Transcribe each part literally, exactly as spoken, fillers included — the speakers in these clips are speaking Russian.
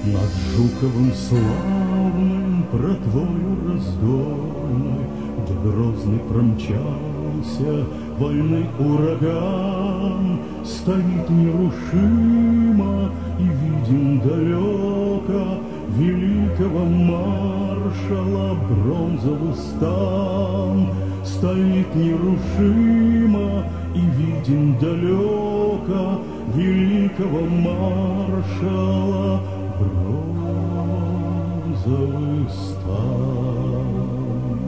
Над Жуковым славным про твою раздольной, где грозный промчался вольный ураган, стоит нерушимо и виден далеко великого маршала бронзовый стан. Стоит нерушимо и виден далеко великого маршала бронзовый стан.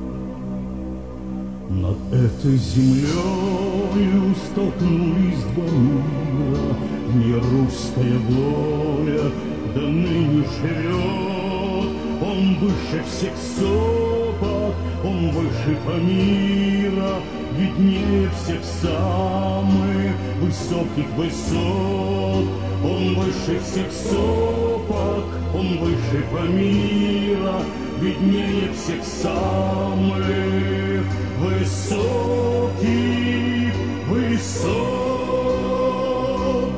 Над этой землею столкнулись два мира, в ней русская воля до ныне живет. Он выше всех сопок, он выше Памира, виднее всех самых высоких высот. Он выше всех сопок, он выше Памира, виднее всех самых высоких высот.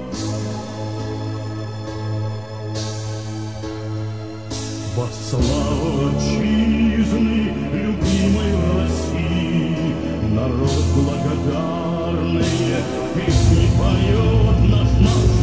Во славу отчизны, любимой России, народ благодарный песни поет наш народ.